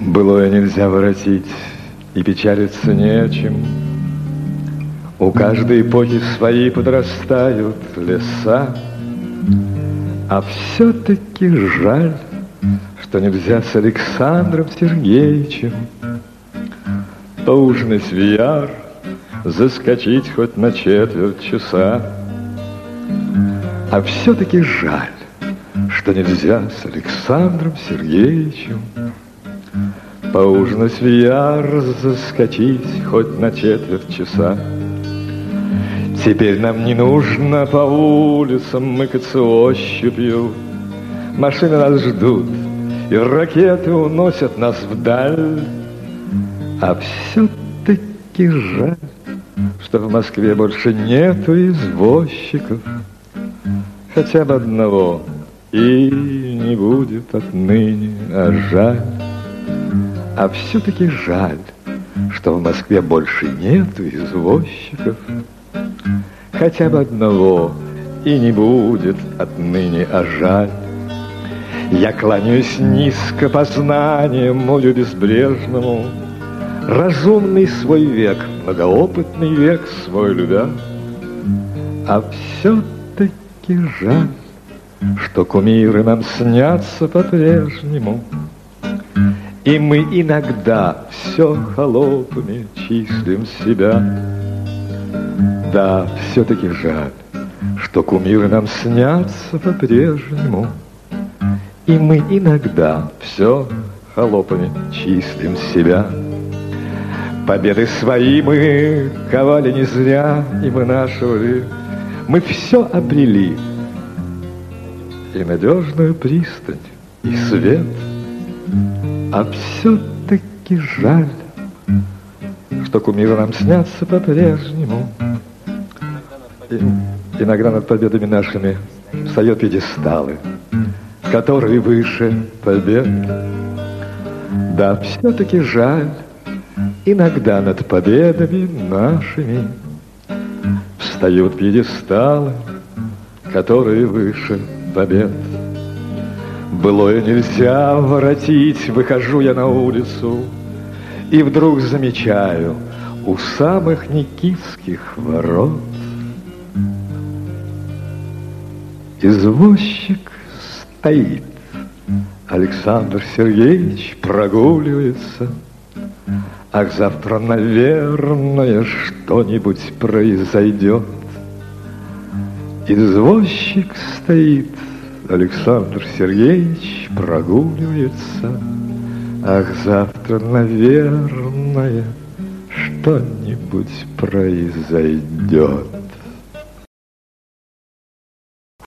Былое нельзя воротить, и печалиться не о чем. У каждой эпохи свои подрастают леса, а все-таки жаль, что нельзя с Александром Сергеевичем поужинать в Яр, заскочить хоть на четверть часа. А все-таки жаль, что нельзя с Александром Сергеевичем поужинать в Яр, заскочить хоть на четверть часа. Теперь нам не нужно по улицам мыкаться ощупью. Машины нас ждут, и ракеты уносят нас вдаль. А все-таки жаль, что в Москве больше нету извозчиков, хотя бы одного, и не будет отныне, а жаль. А все-таки жаль, что в Москве больше нету извозчиков, хотя бы одного, и не будет отныне, а жаль. Я кланяюсь низко познанием морю безбрежному, разумный свой век, многоопытный век свой любя. А все-таки жаль, что кумиры нам снятся по-прежнему, и мы иногда все холопами числим себя. Да, все-таки жаль, что кумиры нам снятся по-прежнему, и мы иногда все холопами числим себя. Победы свои мы ковали не зря, и мы нашивали. Мы все обрели, и надежную пристань, и свет. А все-таки жаль, что кумиры нам снятся по-прежнему. И иногда над победами нашими встают пьедесталы, которые выше побед. Да, все-таки жаль, иногда над победами нашими встают пьедесталы, которые выше побед. Былое нельзя воротить, выхожу я на улицу, и вдруг замечаю у самых Никитских ворот извозчик стоит. Александр Сергеевич прогуливается. Ах, завтра, наверное, что-нибудь произойдет. Извозчик стоит, Александр Сергеевич прогуливается. Ах, завтра, наверное, что-нибудь произойдет.